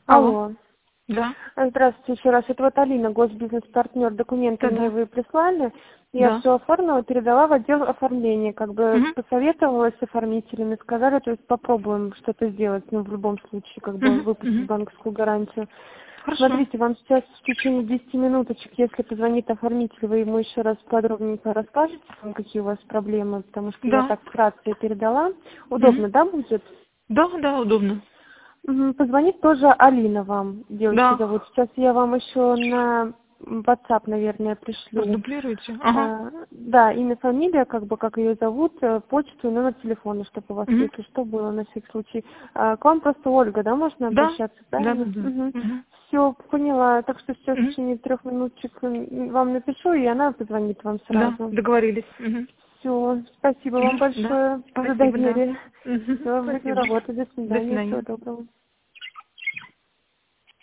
Алло. Алло. Да. Здравствуйте еще раз. Это вот Алина, госбизнес-партнер. Документы мне Да-да. вы прислали. Я Да. все оформила, передала в отдел оформления. Как бы Мгм. посоветовалась с оформителями, сказали, то есть попробуем что-то сделать, ну, в любом случае, как бы Мгм. выпустить Мгм. банковскую гарантию. Хорошо. Смотрите, вам сейчас в течение 10 минуточек, если позвонит оформитель, вы ему еще раз подробненько расскажете, там, какие у вас проблемы, потому что я Да. так вкратце передала. Мгм. Удобно, да, будет? Да, да, удобно. Позвонит тоже Алина вам, девочку Да. зовут. Сейчас я вам еще на WhatsApp, наверное, пришлю. Продублируйте. Ага. Да, имя, фамилия, как бы, как ее зовут, почту и номер телефона, чтобы у вас, Мгм. если что, было на всякий случай. К вам просто Ольга, да, можно Да. обращаться, Да, да, правильно? да. Мгм. Все, поняла. Так что сейчас в Мгм. течение 3 минуточек вам напишу, и она позвонит вам Да, сразу. договорились. Мгм. Все, спасибо вам Мгм. Да. большое за Спасибо, да. доверие. Мгм. Все, буду Спасибо. работать. До До свидания, всего свидания. доброго.